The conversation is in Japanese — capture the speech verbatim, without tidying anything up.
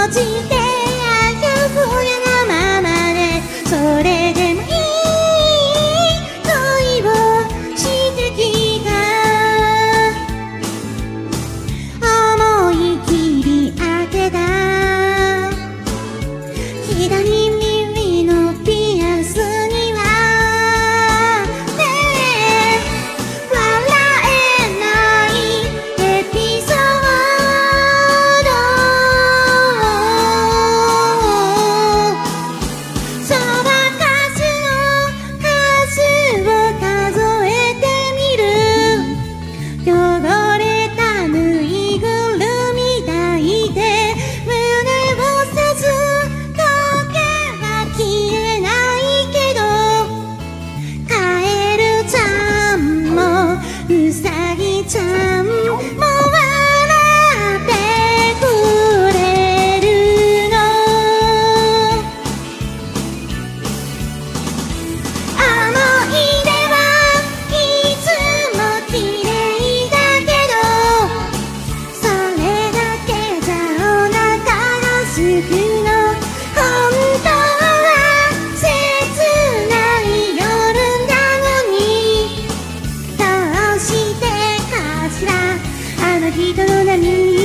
ちてあやふやなままでそれでもいい恋をしてきた思い切り開けた左耳のピアスにはねえ笑えないエピソードそばかすの数を数えてみる汚れたぬいぐるみ抱いて胸をさす時は消えないけどカエルちゃんもウサギちゃんも笑ってくれるの思い出はいつも綺麗だけどそれだけじゃお腹がすくの本当は切ない夜なのにどうしてかしらあの人の涙